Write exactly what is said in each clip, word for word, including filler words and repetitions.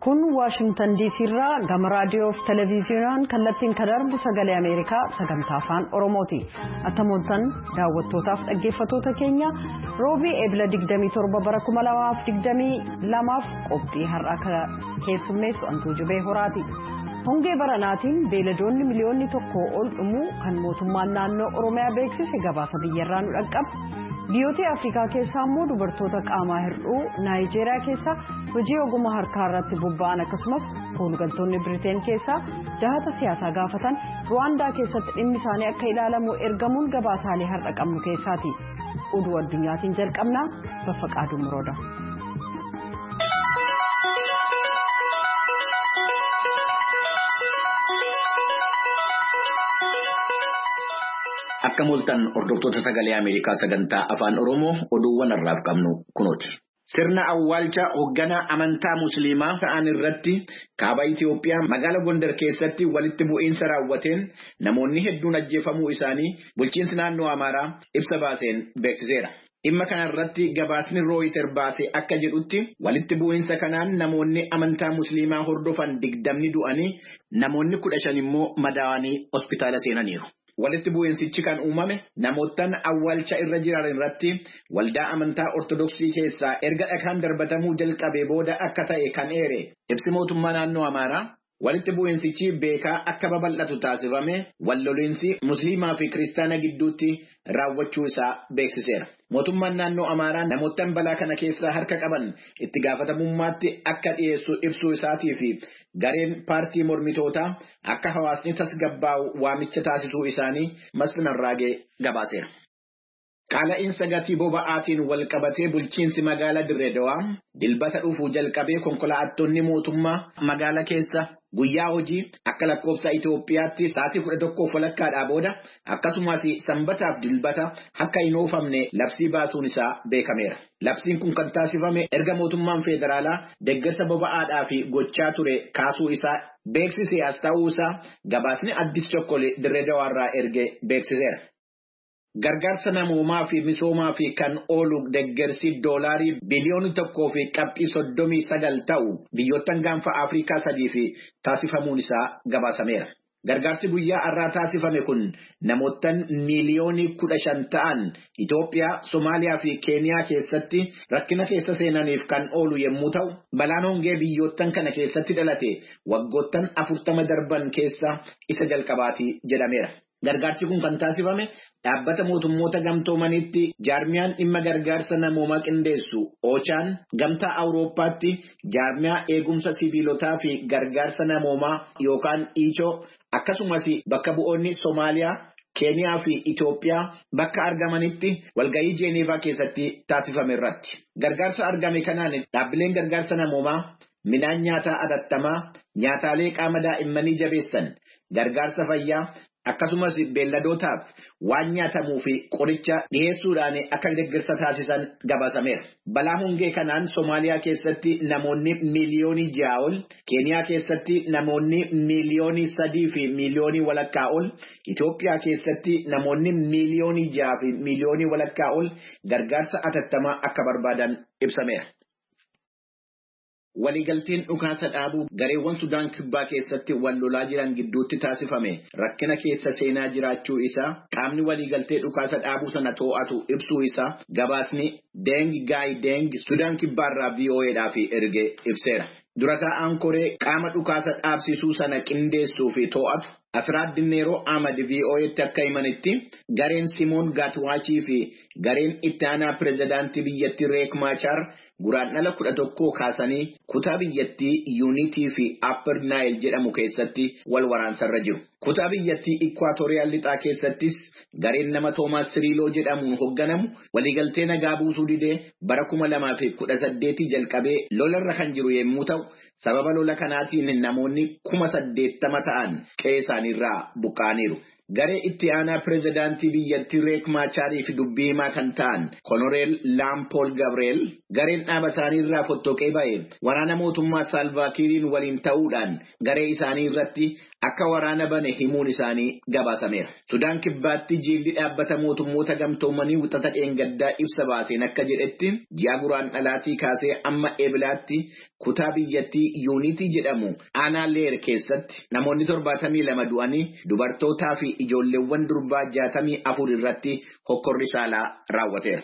kun Washington D C irraa gama raadiyoo fi televiziyoonaan kallattiin kan darbu sagalee Ameerikaa sagantaa afaan Oromooti. Attamooltan daawwattootaaf dhaggeeffattoota keenya roobii eebila digdamii torba bara kuma lamaaf digdamii lamaaf qophii har'a keessummeessu Antuu Jubee Horaati. Hongee baranaatiin beeladoonni miliyoonni tokko ol dhumuu kan mootummaan naannoo Oromiyaa beeksise gabaasa biyyarraa nu dhaqqaba. Biyyoota Afrikaa keessaa immoo dubartoota qaamaa hir'uu Naayijeeriyaa keessaa hojii ogummaa harkaa irratti bobba'an akkasumas koolugaltoonni Biriteen keessaa jahata siyaasaa gaafatan Ruwaandaa keessatti dhimmi isaanii akka ilaalamu ergamuun gabaasaalee har'a qabnu keessaati. Oduu addunyaatiin jalqabnaa Baffaqaaduu Murooda. Akka mul'atan hordoftoota sagalee Ameerikaa sagantaa afaan Oromoo oduuwwan har'aaf qabnu kunooti. Sirna awwaalcha hoogganaa amantaa Musliimaa ta'an irratti kaaba Itoophiyaa magaalaa Gondar keessatti walitti bu'iinsa raawwateen namoonni hedduun ajjeefamuu isaanii bulchiinsi naannoo Amaaraa ibsa baaseen beeksiseera. Dhimma kana irratti gabaasni Rooyiter baase akka jedhutti walitti bu'iinsa kanaan namoonni amantaa Musliimaa hordofan digdamni du'anii namoonni kudha shan immoo madaa'anii hospitaala seenaniiru. Walitti bu'iinsichi kan uumame namootaan awwaalcha irra jiran irratti waldaa amantaa Ortodoksii keessaa erga dhakaan darbatamuu jalqabee booda akka ta'e kan eere ibsi mootummaa naannoo Amaaraa walitti bu'iinsichi beekaa akka babal'atu taasifame walloliinsi Musliimaa fi Kiristaana gidduutti raawwachuu isaa beeksiseera. Mootummaan naannoo Amaaraa namootaan balaa kana keessaa harka qaban itti gaafatamummaatti akka dhiyeessu ibsuu isaatii fi gareen paartii mormitootaa akka hawaasni tasgabbaa'u waamicha taasisuu isaanii Masfin Arraagee gabaaseera. Qaala'insa gatii boba'aatiin wal qabatee bulchiinsi magaalaa Dirree Dawaa dilbata dhufuu jalqabee konkolaattonni mootummaa magaalaa keessa guyyaa hojii akka lakkoofsa Itoophiyaatti sa'aatii kudha tokkoof walakkaadhaa booda akkasumas sanbataaf dilbata akka hin oofamne labsii baasuun isaa beekameera. Labsiin kun kan taasifame erga mootummaan federaalaa deeggarsa boba'aadhaa fi gochaa ture kaasuu isaa beeksisee as ta'uu isaa gabaasni Addis Chokkolee Dirree Dawaarraa erge beeksiseera. Gargaarsa namoomaa fi misoomaa fi kan oolu deeggarsi doolaarii biliyoona tokkoo fi qabxii soddomii sagal ta'u biyyoottan gaanfa Afrikaa sadii fi taasifamuun isaa gabaasameera. Gargaarsi guyyaa har'aa taasifame kun namootaan miiliyoonii kudha shan ta'an Itoophiyaa, Somaaliyaa fi Keeniyaa keessatti rakkina keessa seenaniif kan oolu yommuu ta'u, balaan hongee biyyoottan kana keessatti dhalate waggoottan afurtama darban keessa isa jalqabaati jedhameera. Gargaarsi kun kan taasifame dhaabbata mootummoota gamtoomanitti jaarmiyaan dhimma gargaarsa namoomaa qindeessu Ochaan gamtaa Awurooppaatti jaarmiyaa eegumsa sibiilotaa fi gargaarsa namoomaa yookaan Ichoo akkasumas bakka bu'oonni Somaaliyaa, Keeniyaa fi Itoophiyaa bakka argamanitti walgahii Jeeneevaa keessatti taasifame irratti. Gargaarsa argame kanaan dhaabbileen gargaarsa namoomaa midhaan nyaataa atattamaa, nyaataalee qaama daa'immanii jabeessan, gargaarsa fayyaa akkasumas beelladootaaf waan nyaatamuu fi qoricha dhiyeessuudhaan akka deeggarsa taasisan gabaasameera. Balaa hongee kanaan Somaaliyaa keessatti namoonni miiliyoonii ja'a ol, Keeniyaa keessatti namoonni miiliyoonii sadii fi miiliyoonii walakkaa ol, Itoophiyaa keessatti namoonni miiliyoonii ja'a fi miiliyoonii walakkaa ol gargaarsa atattamaa akka barbaadan ibsameera. Waliigalteen dhukaasa dhaabuu gareewwan Sudaan Kibbaa keessatti wal lolaa jiran gidduutti taasifame rakkina keessa seenaa jiraachuu isaa qaamni waliigaltee dhukaasa dhaabuu sana to'atu ibsuu isaa gabaasni Deng Gaay Deng Sudaan Kibbaarraa V O Eedhaaf erge ibseera. Dura taa'aan koree qaama dhukaasa dhaabsisuu sana qindeessuu fi to'atu Asraad Dinneeroo Ahmad V O Eetti akka himanitti gareen Simoon Gaatwaachii fi gareen itti aanaa pirezidaantii biyyattii Reek Maachaar guraandhala kudha tokkoo kaasanii kutaa biyyattii Yuunitii fi Upper Nile jedhamu keessatti wal waraansarra jiru. Kutaa biyyattii Ikwaatooriyaal lixaa keessattis gareen nama Toomaas Siriiloo jedhamuun hoogganamu waliigaltee nagaa buusuu didee bara kuma lamaa fi kudha saddeetii jalqabee lolarra kan jiru yommuu ta'u, sababa lola kanaatiin namoonni kuma saddeettama ta'an qe'ee isaaniirraa buqqa'aniiru. garee itti aanaa pirezidaantii biyyattii Riek Machaarii fi dubbii himaa kan ta'an Konoreel Laampool Gabreel gareen dhaaba isaanii irraa fottoqee ba'e waraana mootummaa Salva Kiiriin waliin ta'uudhaan garee isaanii irratti akka waraana bane himuun isaanii gabaasameera. Sudaan kibbaatti jiilli dhaabbata mootummoota gamtoomanii wixata dheengaddaa ibsa baaseen akka jedhetti ji'a guraan dhalaatii kaasee amma eeblaatti kutaa biyyattii yuunitii jedhamu aanaa leer keessatti namoonni torbaatamii lama du'anii dubartootaa fi ijoolleewwan durbaa jaatamii afur irratti hokkorri saalaa raawwateera.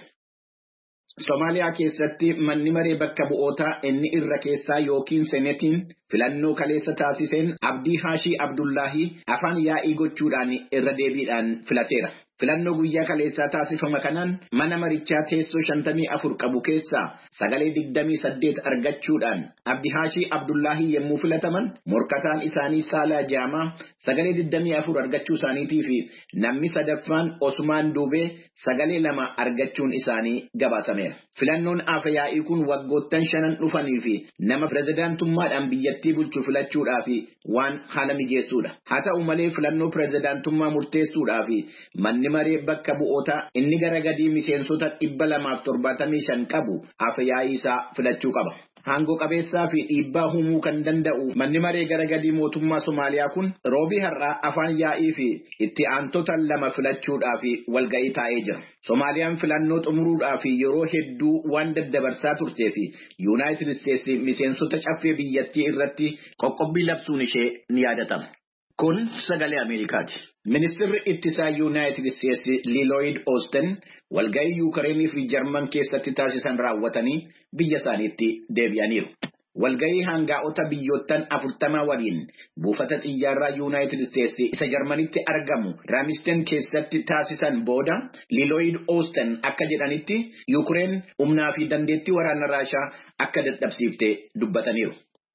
Somaaliyaa keessatti manni maree bakka bu'ootaa inni irra keessaa yookiin senetiin filannoo kaleessa taasiseen Abdii Haashii Abdullaahi afaan yaa'ii gochuudhaan irra deebiidhaan filateera. Filannoo guyyaa kaleessaa taasifama kanaan mana marichaa teessoo shantamii afur qabu keessaa sagalee digdamii saddeet argachuudhaan Abdii Haashii Abdullaahi yommuu filataman morkataan isaanii Saalaa Jaamaa sagalee digdamii afur argachuu isaaniitii fi namni sadaffaan Osmaan Duubee sagalee lama argachuun isaanii gabaasameera. Filannoon afyaa'ii kun waggoottan shanan dhufanii fi nama pirezidaantummaadhaan biyyattii bulchu filachuudhaaf waan haala mijeessuudha. Haa ta'u malee filannoo pirezidaantummaa murteessuudhaaf manni maree bakka bu'ootaa inni gara gadii miseensota dhibba lamaaf torbaatamii shan qabu afyaa'ii isaa filachuu qaba. Hangoo qabeessaa fi dhiibbaa humuu kan danda'u manni maree gara gadii mootummaa Somaaliyaa kun roobii har'aa afaan yaa'ii fi itti aantota lama filachuudhaaf walga'ii taa'ee jira. Somaaliyaan filannoo xumuruudhaaf yeroo hedduu waan daddabarsaa turtee fi Yuunaayitid Isteetsi miseensota caffee biyyattii irratti qoqqobbii labsuun ishee ni yaadatama. Kun sagalee Ameerikaati. Ministeerri ittisaa Yuunaayitid Isteetsi Lloyd Austin walga'ii Yuukireenii fi Jarman keessatti taasisan raawwatanii biyya isaaniitti deebi'aniiru. Walga'ii hangaa'ota biyyoottan afurtama waliin buufata xiyyaaraa Yuunaayitid Isteetsi isa Jarmanitti argamu Raamisten keessatti taasisan booda Lloyd Austin akka jedhanitti Yuukireen humnaa fi dandeettii waraana Raashaa akka dadhabsiiftee dubbataniiru.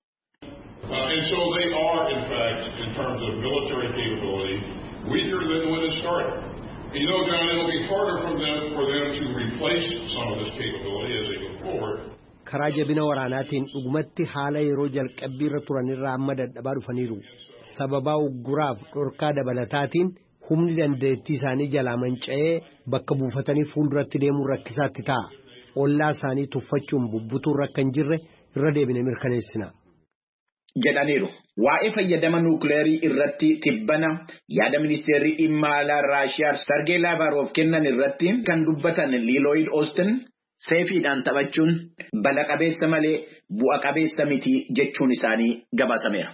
Uh, and so they are, in fact, in terms of military capability, weaker than when it started. And you know, John, it'll be harder for them, for them to replace some of this capability as they go forward. Karaa jabina waraanaatiin dhugumatti haala yeroo jalqabbii irra turanirraa amma dadhabaa dhufaniiru. Sababaa ugguraaf dhorkaa dabalataatiin humni dandeettii isaanii jalaa manca'ee bakka buufatanii fuulduratti deemuun rakkisaatti ta'a. Ollaa isaanii tuffachuun bubbutuun rakka hin jirre irra deebine mirkaneessina. jedhaniiru. Waa'ee fayyadama nuukileerii irratti tibbana yaada ministeerri dhimma alaa Raashiyaa Sergey Lavrov kennan irratti kan dubbatan Lloyd Austin seefiidhaan taphachuun bala qabeessa malee bu'a qabeessa miti jechuun isaanii gabaasameera.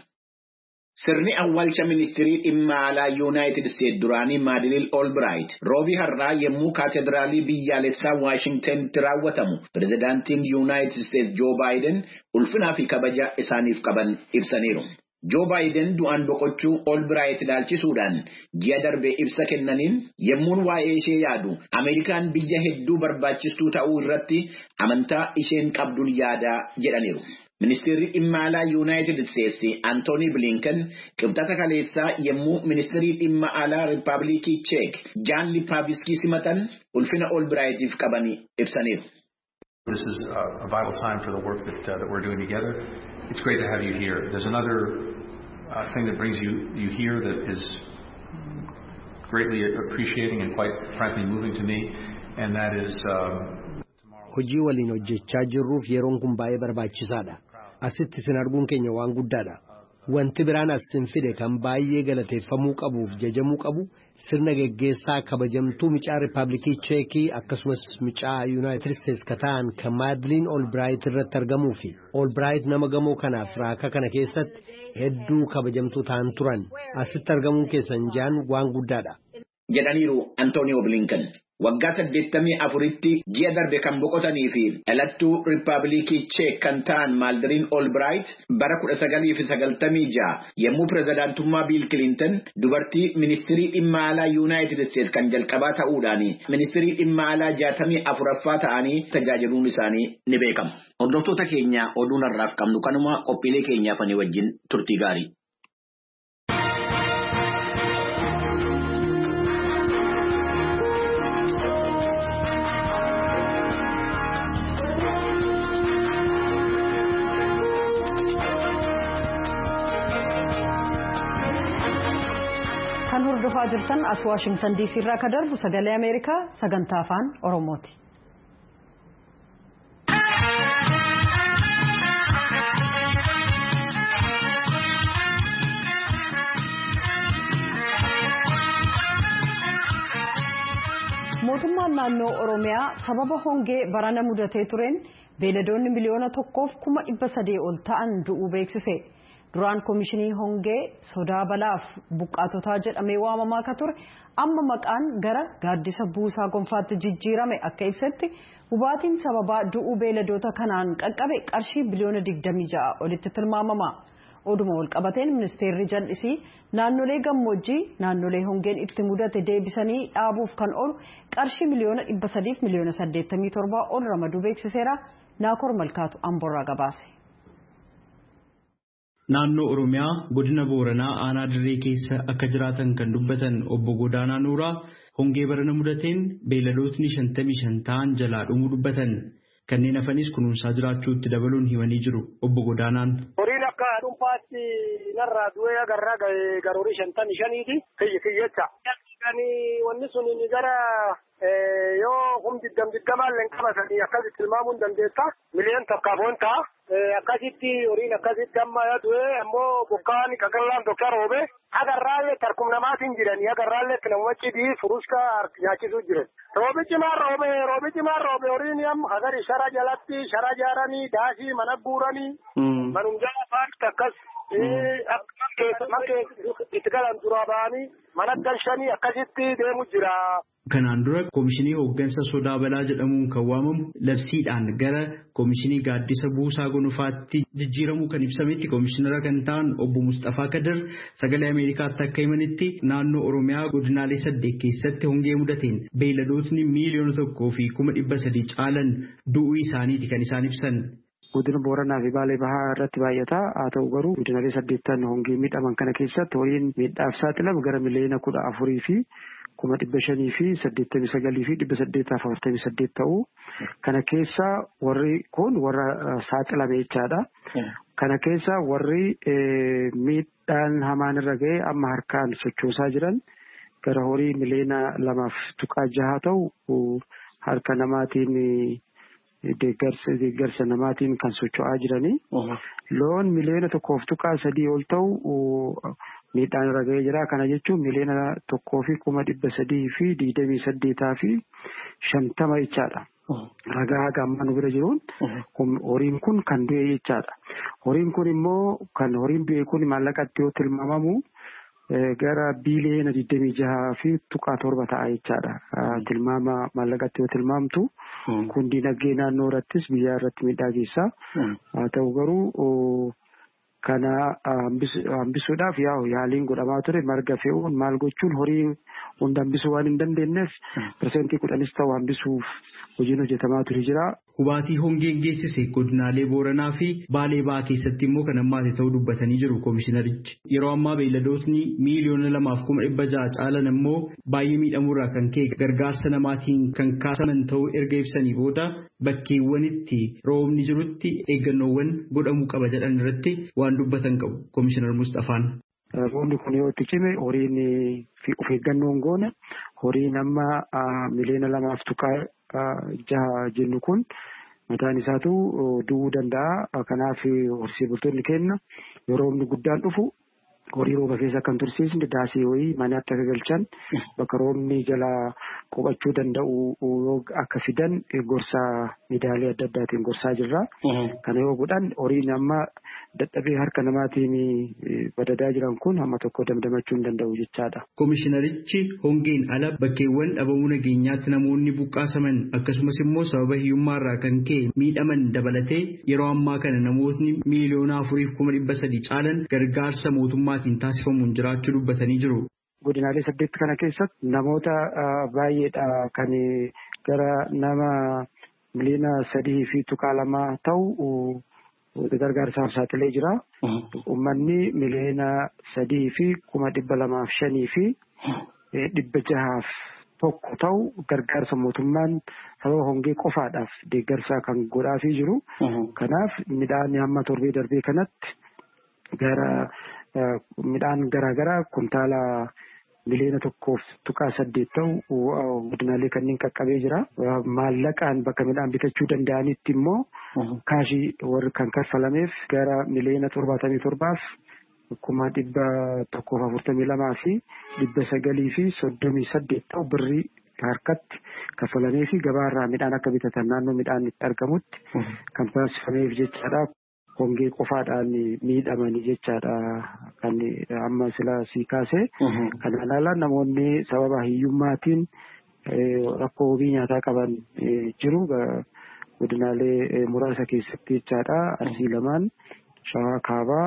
Sirni awwaalcha ministeerii dhimma alaa Yuunaayitid Isteetsi duraanii Madeleine Albright roobii har'aa yommuu kaatedraalii biyyaalessaa Waashingtanitti raawwatamu pirezidaantiin Yuunaayitid Isteetsi Joo Baayiden ulfinaa fi kabaja isaaniif qaban ibsaniiru. Joo Baayiden du'aan boqochuu Albright ilaalchisuudhaan ji'a darbee ibsa kennaniin yommuun waa'ee ishee yaadu Ameerikaan biyya hedduu barbaachistuu ta'uu irratti amantaa isheen qabduun yaada jedhaniiru. Ministeerri dhimma alaa Yuunaayitid Isteetsi Antooni Blinken qibxata kaleessaa yommuu ministeerri dhimma alaa Rippaabilikii Cheek Jaan Liipaaviskii simatan ulfina Albrightiif qabanii ibsaniiru. This is a, a vital time for the work that, uh, that we're doing together. It's great to have you here. There's another uh, thing that brings you, you here that is greatly appreciating and quite frankly moving to me, and that is um, hojii waliin hojjechaa jirruuf yeroon kun baay'ee barbaachisaadha. Asitti isin arguun keenya waan guddaadha. Wanti biraan asin fide kan baay'ee galateeffamuu qabuuf jajamuu qabu sirna geggeessaa kabajamtuu micaa Rippaabilikii Cheekii akkasumas micaa Yuunaayitid Isteetsi kataan kan Madeleine Albright irratti argamuu fi Albright nama gamoo kanaaf raaka kana keessatti hedduu kabajamtuu ta'an turan. Asitti argamuun keessan jaan waan guddaadha. jedhaniiru Antoonio Blinken. Waggaa saddeettamii afuritti ji'a darbe kan boqotanii fi dhalattuu Rippaabilikii Cheek kan ta'an Madeleine Albright bara kudha sagalii fi sagaltamii ja'a yommuu pirezidaantummaa Bill Clinton dubartii ministeerii dhimma alaa Yuunaayitid Isteetsi kan jalqabaa ta'uudhaan ministeerii dhimma alaa jaatamii afuraffaa ta'anii tajaajiluun isaanii ni beekama. Hordoftoota keenya oduun har'aaf qabnu kanuma qophiilee keenyaaf ani wajjin turtii gaarii. kan hordofaa jirtan as Washington D C irraa kan darbu sagalee Ameerikaa sagantaa afaan Oromooti. Mootummaan naannoo Oromiyaa sababa hongee barana mudatee tureen beeladoonni miliyoona tokkoof kuma dhibba sadii ol ta'an du'uu beeksise. Duraan komishinii hongee sodaa balaaf buqqaatotaa jedhamee waamamaa akka ture amma maqaan gara gaaddisa buusaa gonfaatti jijjiirame akka ibsetti hubaatiin sababaa du'uu beeladoota kanaan qaqqabe qarshii biliyoona digdamii ja'a olitti tilmaamama. Oduma wal qabateen ministeerri jal'isii naannolee gammoojjii naannolee hongeen itti mudate deebisanii dhaabuuf kan oolu qarshii miliyoona dhibba sadiif miliyoona saddeettamii torbaa ol ramaduu beeksiseera. Naakoor Malkaatu Amborraa gabaase. Naannoo Oromiyaa godina Booranaa aanaa Dirree keessa akka jiraatan kan dubbatan obbo Godaanaa Nuuraa hongee barana mudateen beeladootni shantamii shan ta'an jalaa dhumuu dubbatan. Kanneen hafanis kunuunsaa jiraachuutti dabaluun himanii jiru obbo Godaanaan. Horiin akka dhuunfaatti narraa du'ee agarraa garoori shantamii shaniiti kiyya kiyyecha. Wanni sun gara yoo humni digdam digdamaallee qabatanii akkasitti tilmaamuun dandeessa. Miliyoon tokkoof ta'a. Akkasitti horiin akkasitti amma du'ee ammoo bokkaan qaqallaan tokko roobe agarraallee tarkum namaatiin jiranii agarraallee nama cidii furuuska nyaachisuu jiran. Roobi cimaa roobe roobi cimaa roobe horiin amma hagari shara jalatti shara jaaranii daasii mana guuranii manum jala faatti akkas itti galan duraa ba'anii mana galchanii akkasitti deemu jira. Kanaan dura komishinii hooggansa sodaa balaa jedhamuun kan waamamu labsiidhaan gara komishinii gaaddisa buusaa gonfaatti jijjiiramuu kan ibsametti komishinara kan ta'an obbo Mustafaa Kadir sagalee Ameerikaatti akka himanitti naannoo Oromiyaa godinaalee saddeet keessatti hongee mudateen beeladootni miiliyoona tokkoo fi kuma dhibba sadii caalan du'uu isaaniiti kan isaan ibsan. Godina Booranaa fi Baalee Bahaa irratti baay'ataa haa ta'u garuu godinaalee saddeettan hongee miidhaman kana keessatti horiin miidhaaf saaxilamu gara miliyoona kudha afurii fi kuma dhibba shanii fi saddeettamii sagalii fi dhibba saddeetaaf afurtamii saddeet ta'uu kana keessa warri kun warra saaxilame jechaadha. Kana keessa warri miidhaan hamaan irra ga'e amma harkaan sochoosaa jiran gara horii miliyoona lamaaf tuqaa jaha ta'u harka namaatiin deeggarsa deeggarsa namaatiin kan socho'aa jiranii. Loon miliyoona tokkoof tuqaa sadii ol ta'u miidhaan irra ga'ee jira. Kana jechuun miliyoona tokkoo fi kuma dhibba sadii fi digdamii saddeetaa fi shantama jechaadha. Ragaa gamma nu bira jiruun horiin kun kan du'e jechaadha. Horiin kun immoo kan horiin du'e kun maallaqatti yoo tilmaamamu gara biiliyoona digdamii jaha fi tuqaa torba ta'a jechaadha. Tilmaama maallaqatti yoo tilmaamtu kun dinagdee naannoo irrattis biyya irratti miidhaa geessa. Haa ta'u garuu kana hambisuudhaaf yaa'u yaaliin godhamaa ture marga fe'uun maal gochuun horii hunda hambisuu waan hin dandeenyeef parsentii kudhanis ta'u hambisuuf hojiin hojjetamaa ture jira. Hubaatii hongeen geessise godinaalee Booranaa fi Baalee Bahaa keessatti immoo kan ammaate ta'uu dubbatanii jiru komishinarichi. Yeroo ammaa beelladootni miiliyoona lamaaf kuma dhibba ja'a caalan immoo baay'ee miidhamuurraa kan ka'e gargaarsa namaatiin kan kaasaman ta'uu erga ibsanii booda bakkeewwanitti roobni jirutti eeggannoowwan godhamuu qaba jedhan irratti waan dubbatan qabu komishinar Mustafaan. Roobni kun yoo itti cime horiin fi of eeggannoon goone horiin amma miliyoona lamaaf tuqaa jaha jennu kun mataan isaatu du'uu danda'a. Kanaaf horsee bultoonni keenya yeroo roobni guddaan dhufu horii rooba keessa kan tursiisne daasii wayii manaatti akka galchan bakka roobni jala qubachuu danda'u akka fidan gorsaa miidiyaalee adda addaatiin gorsaa jirra. Kana yoo godhan horiin amma dadhabee harka namaatiin badadaa jiran kun hamma tokko damdamachuu hin danda'u jechaadha. Komishinarichi hongeen ala bakkeewwan dhabamuu nageenyaatti namoonni buqqaasaman akkasumas immoo sababa hiyyummaarraa kan ka'e miidhaman dabalatee yeroo ammaa kana namootni miiliyoona afuriif kuma dhibba sadii caalan gargaarsa mootummaatiin taasifamuun jiraachuu dubbatanii jiru. Godinaalee saddeet kana keessatti namoota baay'eedha kan gara nama miliyoona sadii fi tuqaa lama ta'u gargaarsaaf saaxilee jira. Uummanni miliyoona sadii fi kuma dhibba lamaaf shanii fi dhibba jahaaf tokko ta'u gargaarsa mootummaan sababa hongee qofaadhaaf deeggarsaa kan godhaafii jiru. Kanaaf midhaan hamma torbee darbee kanatti gara midhaan garaagaraa kuntaala miliyoona tokkoof tuqaa saddeet ta'u godinaalee kanneen qaqqabee jira. Maallaqaan bakka midhaan bitachuu danda'anitti immoo kaashii warri kan kaffalameef gara miliyoona torbaatamii torbaaf kuma dhibba tokkoof afurtamii lamaa fi dhibba sagalii fi soddomii saddeet ta'u birrii harkatti kaffalamee fi gabaarraa midhaan akka bitatan naannoo midhaan itti argamutti kan taasifameef jechaadha. Hongee qofaadhaan miidhamanii jechaadha kan amma sila sii kaase. Kanaan ala namoonni sababa hiyyummaatiin rakkoo wabii nyaataa qaban jiru godinaalee muraasa keessatti jechaadha. Arsii lamaan Shawaa Kaabaa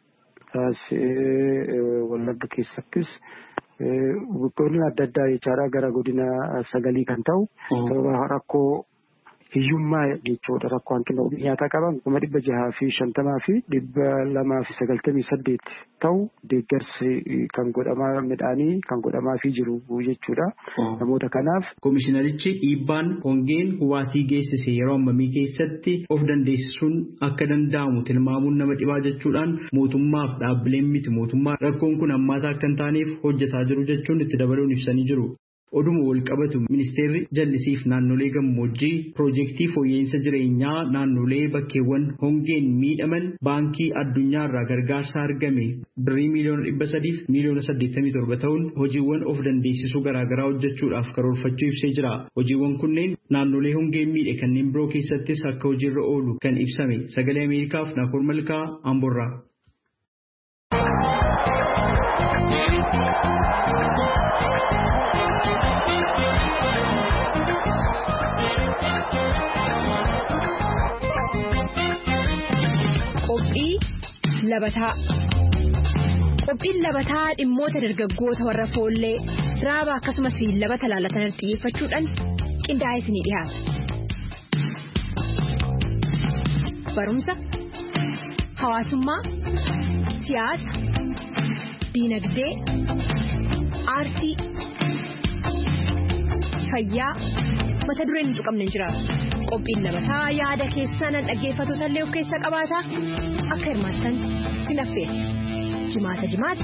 Wallagga keessattis godina adda addaa jechaadha gara godina sagalii kan ta'u sababa rakkoo hiyyummaa jechuudha. Rakkoo hanqina wabii nyaataa qaban kuma dhibba jahaa fi shantamaa fi dhibba lamaa fi sagaltamii saddeet ta'u deeggarsi kan godhamaa midhaanii kan godhamaa fi jiru jechuudha. Namoota kanaaf. Komishinarichi dhiibbaan hongeen hubaatii geessise yeroo ammamii keessatti of dandeessisuun akka danda'amu tilmaamuun nama dhibaa jechuudhaan mootummaaf dhaabbileen miti mootummaa rakkoon kun hammaataa akka hin taaneef hojjetaa jiru jechuun itti dabaluun ibsanii jiru. Oduma wal qabatu ministeerri jallisiif naannolee gammoojjii piroojeektii fooyya'insa jireenyaa naannolee bakkeewwan hongeen miidhaman baankii addunyaarraa gargaarsa argame birrii miliyoona dhibba sadiif miliyoona saddeettamii torba ta'uun hojiiwwan of dandeessisuu garaagaraa hojjechuudhaaf karoorfachuu ibsee jira. Hojiiwwan kunneen naannolee hongeen miidhe kanneen biroo keessattis akka hojiirra oolu kan ibsame. Sagalee Ameerikaaf Naakoor Malkaa Amborraa. Labataa qophiin labataa dhimmoota dargaggoota warra foollee raaba akkasumas labata laalatan xiyyeeffachuudhaan qindaa'ee isinii dhiyaata. Barumsa, hawaasummaa, siyaasa, diinagdee, aartii, fayyaa mata dureen hin tuqamne jira. Qophiin labataa yaada keessan dhaggeeffattoota illee of keessa qabaata. Akka hirmaattan sin affeera. Jimaata jimaata.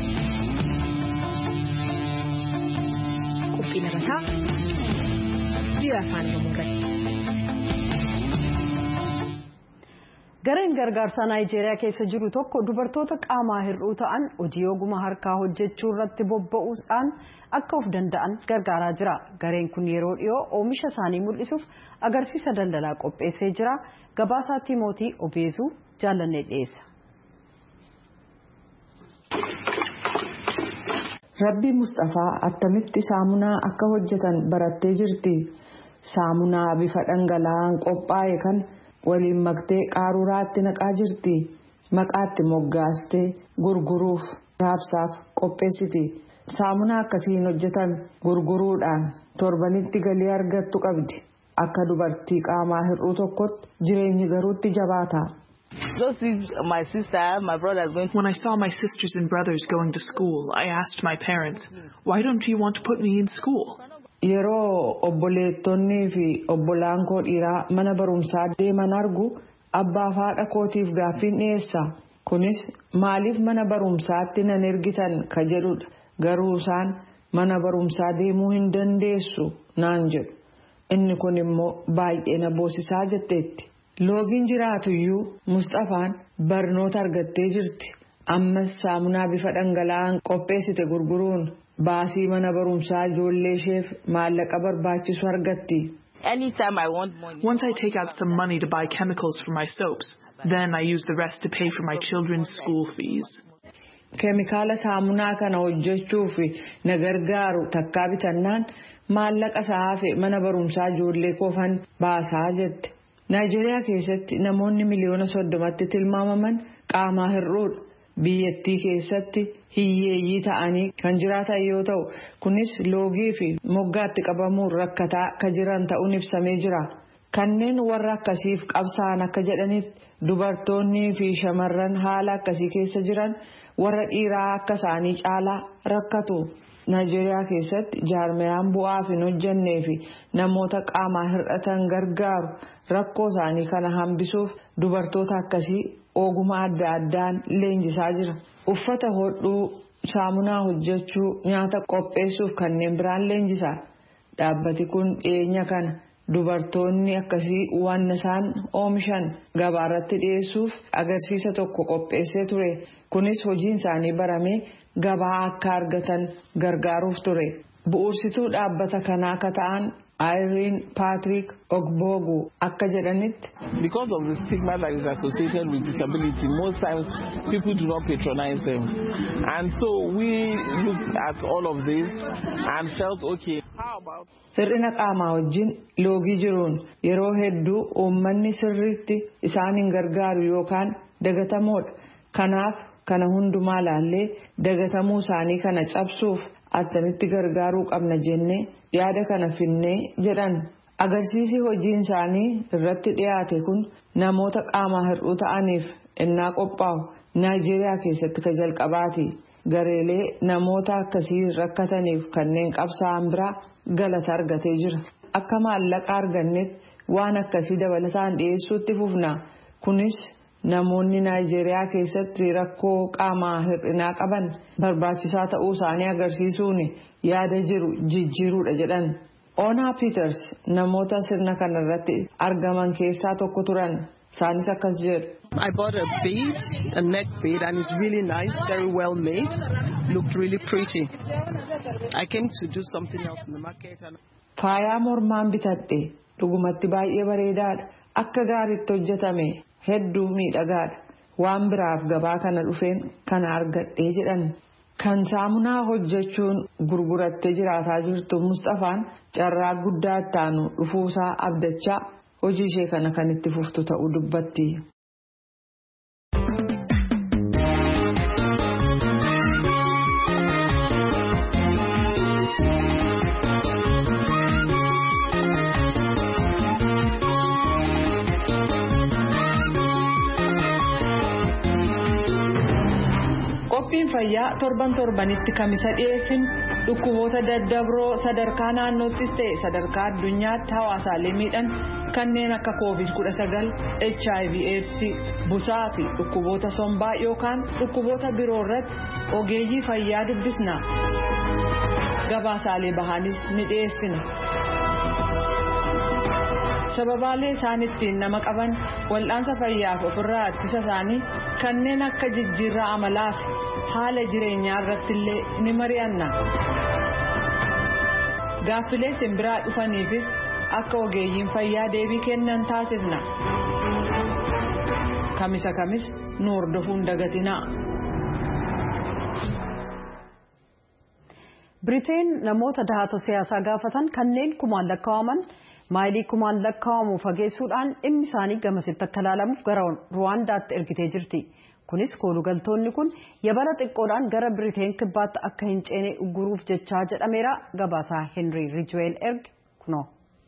Qophii labataa biyya afaan Oromoo irratti. Gareen gargaarsaa Naayijeeriyaa keessa jiru tokko dubartoota qaamaa hir'uu ta'an hojii ogummaa harkaa hojjechuu irratti bobba'uudhaan akka of danda'an gargaaraa jira. Gareen kun yeroo dhiyoo oomisha isaanii mul'isuuf agarsiisa daldalaa qopheessee jira. Gabaasaa Timootii Obeezuu jaallannee dhiyeessa. Rabbii Mustafaa attamitti saamunaa akka hojjetan barattee jirti. Saamunaa bifa dhangala'aan qophaa'e kan waliin maktee qaruuraatti naqaa jirti. Maqaatti moggaastee gurguruuf raabsaaf qopheessiti. Saamunaa akkasiin hojjetan gurguruudhaan torbanitti galii argattu qabdi. Akka dubartii qaamaa hir'uu tokkotti jireenyi garuutti jabaata. When I saw my sisters and brothers going to school, I asked my parents, why don't you want to put me in school? Yeroo obboleettonnii fi obbolaan koo dhiiraa mana barumsaa deeman argu abbaa fi haadha kootiif gaaffiin dhiyeessa. Kunis maaliif mana barumsaatti nan ergitan ka jedhudha. Garuu isaan mana barumsaa deemuu hin dandeessu naan jedhu. Inni kun immoo baay'ee na boosisaa jetteetti. Loogiin jiraatuyyuu Mustafaan barnoota argattee jirti. Ammas saamunaa bifa dhangala'aan qopheessite gurguruun baasii mana barumsaa ijoollee isheef maallaqa barbaachisu argatti. Once I take out some money to buy chemicals for my soaps, then I use the rest to pay for my children's school fees. Keemikaala saamunaa kana hojjechuuf na gargaaru takkaa bitannaan maallaqa saafe mana barumsaa ijoollee koofan baasaa jette. Naayijeeriyaa keessatti namoonni miliyoona soddomatti tilmaamaman qaamaa hir'uudha. Biyyattii keessatti hiyyeeyyii ta'anii kan jiraatan yoo ta'u kunis loogii fi moggaatti qabamuun rakkataa kan jiran ta'uun ibsamee jira. Kanneen warra akkasiif qabsaan akka jedhanitti dubartoonnii fi shamarran haala akkasii keessa jiran warra dhiiraa akka isaanii caalaa rakkatu. Naayijeeriyaa keessatti jaarmiyaan bu'aaf hin hojjennee fi namoota qaamaa hir'atan gargaaru rakkoo isaanii kana hambisuuf dubartoota akkasii ogummaa adda addaan leenjisaa jira. Uffata hodhuu, saamunaa hojjechuu, nyaata qopheessuuf kanneen biraan leenjisa. Dhaabbati kun dhiyeenya kana dubartoonni akkasii waan isaan oomishan gabaarratti dhiyeessuuf agarsiisa tokko qopheessee ture. Kunis hojiin isaanii baramee gabaa akka argatan gargaaruuf ture. Bu'uursituu dhaabbata kanaa akka ta'an Irene Patrick Ogbogu akka jedhanitti. Because of the stigma that is associated with disability, most times people do not patronize them. And so we looked at all of this and felt okay. How about Hir'ina qaamaa wajjin loogii jiruun yeroo hedduu uummanni sirriitti isaan hin gargaaru yookaan dagatamoodha. Kanaaf kana hundumaa laallee dagatamuu isaanii kana cabsuuf attamitti gargaaruu qabna jennee yaada kana finnee jedhan. Agarsiisi hojiin isaanii irratti dhiyaate kun namoota qaamaa hir'uu ta'aniif innaa qophaa'u Naayijeeriyaa keessatti ka jalqabaati. Gareelee namoota akkasii rakkataniif kanneen qabsaa'an biraa galata argatee jira. Akka maallaqa argannetti waan akkasii dabalataan dhiyeessuutti fufna. Kunis namoonni Naayijeeriyaa keessatti rakkoo qaamaa hir'inaa qaban barbaachisaa ta'uu isaanii agarsiisuun yaada jiru jijjiiruudha jedhan. Oonaa Peters namoota sirna kanarratti argaman keessaa tokko turan. Isaanis akkas jedhu. I bought a bead, a neck bead, and it's really nice, very well made, looked really pretty. I came to do something else in the market. And Faayaa mormaan bitadhe dhugumatti baay'ee bareedaadha. Akka gaariitti hojjetame hedduu miidhagaadha. Waan biraaf gabaa kana dhufeen kana argadhee jedhan. Kan saamunaa hojjechuun gurgurattee jiraataa jirtu Mustafaan carraa guddaa ittaanu dhufuusaa abdachaa hojii ishee kana kan itti fuftu ta'uu dubbatti. Qophiin fayyaa torban torbanitti kamisa dhiyeessin dhukkuboota daddabroo sadarkaa naannoottis ta'e sadarkaa addunyaatti hawaasaalee miidhan kanneen akka koovid kudha sagal, H I V AIDS, busaa fi dhukkuboota sombaa yookaan dhukkuboota biroo irratti ogeeyyii fayyaa dubbisna. Gabaasaalee bahaanis ni dhiyeessina. Sababaalee isaan ittiin nama qaban wal'aansa fayyaaf ofirraa ittisa isaanii kanneen akka jijjiirraa amalaa fi haala jireenyaa irratti illee ni mari'anna. Gaaffilee simbiraa dhufaniifis akka ogeeyyiin fayyaa deebii kennan taasifna. Kamisa kamis nu hordofuun dagatinaa. Biriteen namoota dahata siyaasaa gaafatan kanneen kumaan lakkaa'aman maayilii kumaan lakkaa'amu fageessuudhaan dhimmi isaanii gamasitti akka ilaalamuuf gara Ruwaandaatti ergitee jirti. Kunis koolugaltoonni kun yabala xiqqoodhaan gara Biriteen kibbaatti akka hin ceene ugguruuf jechaa jedhameera. Gabaasaa Henry Ridgewell erge kunoo.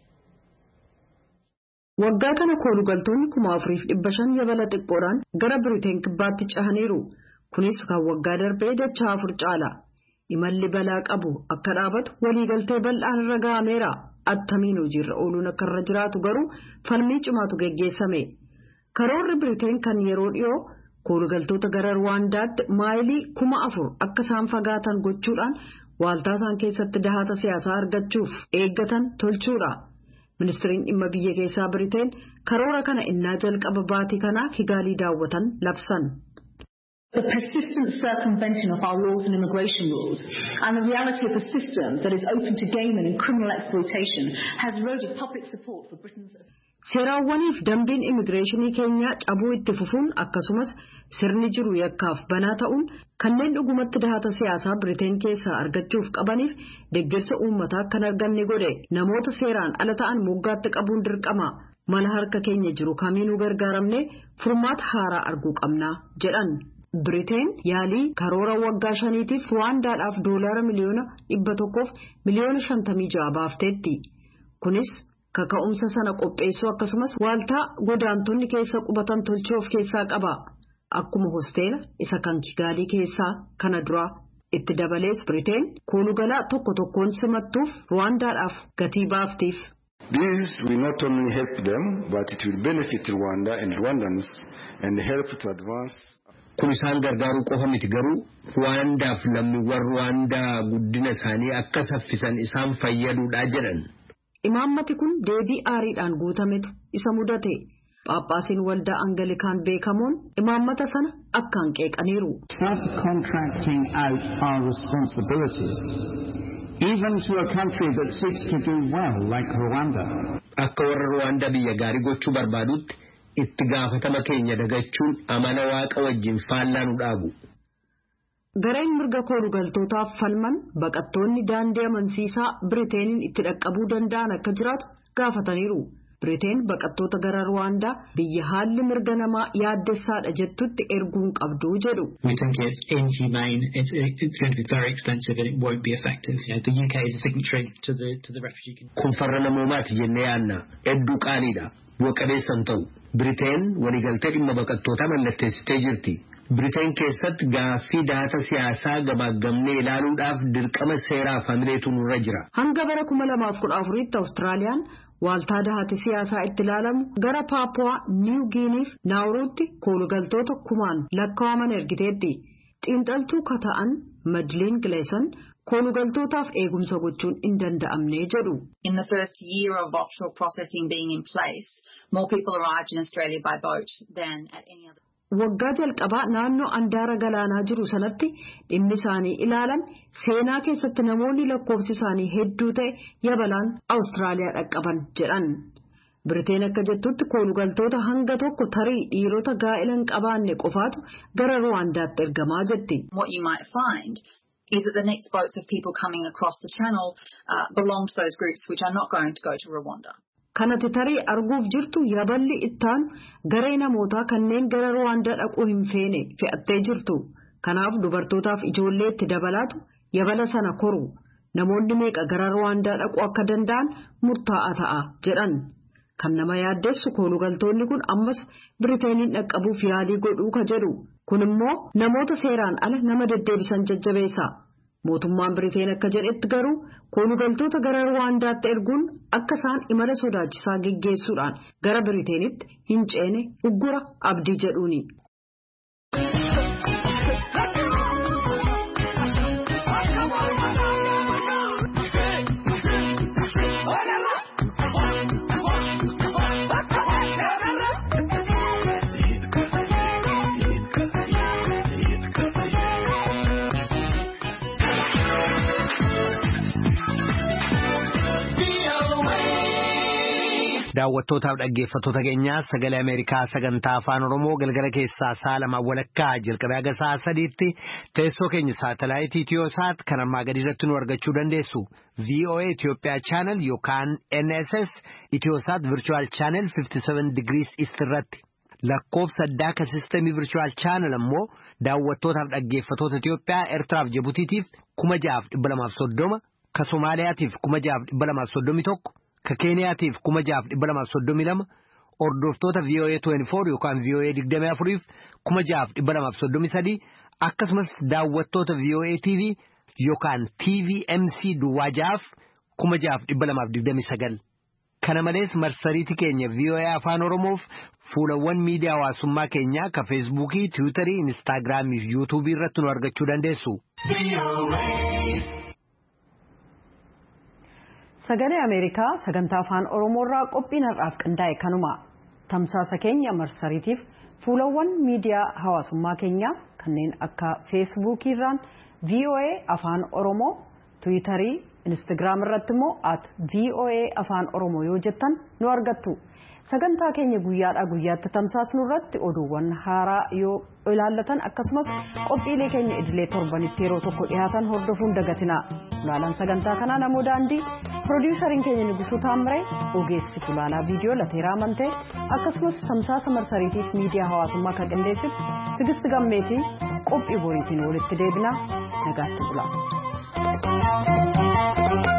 Waggaa kana koolugaltoonni kuma afuriif dhibba shan yabala xiqqoodhaan gara Biriteen kibbaatti cehaniiru. Kunis kan waggaa darbee dachaa afur caala. Imalli balaa qabu akka dhaabatu waliigaltee bal'aan irra ga'ameera. Attamiin hojiirra ooluun akka irra jiraatu garuu falmii cimaatu geggeessame. Karoorri Biriteen kan yeroo dhiyoo koolugaltoota gara Ruwaandaatti maayilii kuma afur akka isaan fagaatan gochuudhaan waaltaa isaan keessatti dahata siyaasaa argachuuf eeggatan tolchuudha. Ministiriin dhimma biyya keessaa Biriteen karoora kana innaa jalqaba baatii kanaa Kigaalii daawwatan labsan. The persistent circumvention of our laws and immigration rules and the reality of a system that is open to gaming and criminal exploitation has eroded public support for Britain's. Seeraawwaniif dambiin immigireeshinii keenyaa cabuu itti fufuun akkasumas sirni jiru yakkaaf banaa ta'uun kanneen dhugumatti dahata siyaasaa Biriteen keessaa argachuuf qabaniif deeggarsa uummataa kan arganne godhe namoota seeraan ala ta'an moggaatti qabuun dirqama. Mala harka keenya jiru kamiinuu gargaaramne furmaata haaraa arguu qabna jedhan. Biriteen yaalii karoora waggaa shaniitiif Ruwaandaadhaaf doolaara miliyoona dhibba tokkoof miliyoona shantamii ja'a baafteetti. Kunis kaka'umsa sana qopheessuu akkasumas waaltaa godaantonni keessa qubatan tolchuu of keessaa qaba. Akkuma hosteela isa kan Kigaalii keessaa kana dura itti dabalees Biriteen koolugalaa tokko tokkoon simattuuf Ruwaandaadhaaf gatii baaftiif. This will not only help them, but it will benefit Rwanda and Rwandans and help to advance. kun isaan gargaaruu qofa miti garuu Ruwaandaaf lammiiwwan Ruwaandaa guddina isaanii akka saffisan isaan fayyaduudha jedhan. Imaammati kun deebii aariidhaan guutametu isa mudate. Paappaasiin waldaa Angalikaan beekamoon imaammata sana akkaan qeeqaniiru. Subcontracting out our responsibilities, even to a country that seeks to do well, like Rwanda. Akka warra Ruwaandaa biyya gaarii gochuu barbaadutti itti gaafatama keenya dagachuun amala waaqa wajjin faallaa nu dhaabu. Gareen mirga koolugaltootaaf falman baqattoonni daandii amansiisaa Biriteeniin itti dhaqqabuu danda'an akka jiraatu gaafataniiru. Biriteen baqattoota gara Ruwaandaa biyya haalli mirga namaa yaaddessaadha jettutti erguun qabdu jedhu. We think it's inhumane, it's, it's going to be very expensive and it won't be effective. You know, the U K is a signatory to the, to the refugee convention. Kun farra namoomaati jennee yaanna hedduu qaaliidha bu'a qabeessan ta'u. Biriteen waliigaltee dhimma baqattootaa mallatteessitee jirti. Biriteen keessatti gaaffii daata siyaasaa gabaagamnee ilaaluudhaaf dirqama seeraaf hamileetu nurra jira. Hanga bara kuma lamaaf kudha afuriitti Awustiraaliyaan waaltaa daata siyaasaa itti ilaalamu gara Paapuwaa Niw Giiniif Naawuruutti koolugaltoota kumaan lakkaa'aman ergiteetti. Xiinxaltuu kata'an Madliin Gileesan koolugaltootaaf eegumsa gochuun hin danda'amne jedhu. In the first year of offshore processing being in place, more people arrived in Australia by boat than at any other. Waggaa jalqabaa naannoo andaara galaanaa jiru sanatti dhimmi isaanii ilaalan seenaa keessatti namoonni lakkoofsi isaanii hedduu ta'e yabalaan Awustiraaliyaa dhaqqaban jedhan. Biriteen akka jettutti koolugaltoota hanga tokko tarii dhiirota gaa'ela hin qabaanne qofaatu gara Ruwaandaatti ergamaa jetti. What you might find is that the next boats of people coming across the channel uh, belong to those groups which are not going to go to Rwanda. Kanatti tarii arguuf jirtu yaballi ittaan garee namootaa kanneen gara Ruwaandaa dhaquu hin feene fe'attee jirtu. Kanaaf dubartootaaf ijoollee itti dabalaatu yabala sana koru. Namoonni meeqa gara Ruwaandaa dhaquu akka danda'an murtaa'aa ta'a jedhan. Kan nama yaaddessu koolugaltoonni kun ammas Biriteeniin dhaqqabuuf yaalii godhuu ka jedhu. Kun immoo namoota seeraan ala nama deddeebisan jajjabeessa. Mootummaan Biriteen akka jedhetti garuu koolugaltoota gara Ruwaandaatti erguun akka isaan imala sodaachisaa geggeessuudhaan gara Biriteenitti hin ceene uggura abdii jedhuuni. Daawwattootaaf dhaggeeffattoota keenyaa sagalee Ameerikaa sagantaa afaan Oromoo galgala keessaa sa'a lama walakkaa jalqabee haga sa'a sadiitti teessoo keenya saatalaayitii Itiyoosaat kan ammaa gadi irratti nu argachuu dandeessu. V O A Itoophiyaa Channel yookaan N S S Itiyoosaat Virtual Channel fifty-seven degrees East irratti. Lakkoofsa addaa ka sistemii Virtual Channel ammoo daawwattootaaf dhaggeeffattoota Itiyoophiyaa Eertiraaf Jibutiitiif kuma ja'aaf dhibba lamaaf soddoma ka Somaaliyaatiif kuma ja'aaf dhibba lamaaf soddomii tokko. Ka Keeniyaatiif kuma ja'aaf dhibba lamaaf soddomii lama hordoftoota V O A twenty-four yookaan V O A digdamii afuriif kuma ja'aaf dhibba lamaaf soddomii sadii akkasumas daawwattoota V O A T V yookaan T V M C duwwaa ja'aaf kuma ja'aaf dhibba lamaaf digdamii sagal. Kana malees marsariitii keenya V O A afaan Oromoof fuulawwan miidiyaa hawaasummaa keenyaa ka Feesbuukii, Tiwiitarii, Inistaagiraamii fi Yuutuubii irratti nu argachuu dandeessu. Sagalee Ameerikaa sagantaa afaan Oromoorraa qophiin har'aaf qindaa'e kanuma. Tamsaasa keenya marsariitiif fuulawwan miidiyaa hawaasummaa keenyaa kanneen akka Feesbuukiirraan V O A afaan Oromoo, Tiwiitarii, Inistaagiraam irratti immoo at V O A afaan Oromoo yoo jettan nu argattu. Sagantaa keenya guyyaadhaa guyyaatti tamsaasnu irratti oduuwwan haaraa yoo ilaallatan akkasumas qophiilee keenya idilee torbanitti yeroo tokko dhiyaatan hordofuun dagatina. Ulaalaan sagantaa kanaa namoo daandii piroodiisariin keenya Nugusuu Taamiree ogeessi ulaalaa viidiyoo Lateeraa Amantee akkasumas tamsaasa marsariitiif miidiyaa hawaasummaa kan qindeessitu Tigisti Gammeetii qophii boriitiin walitti deebina nagaatti bula.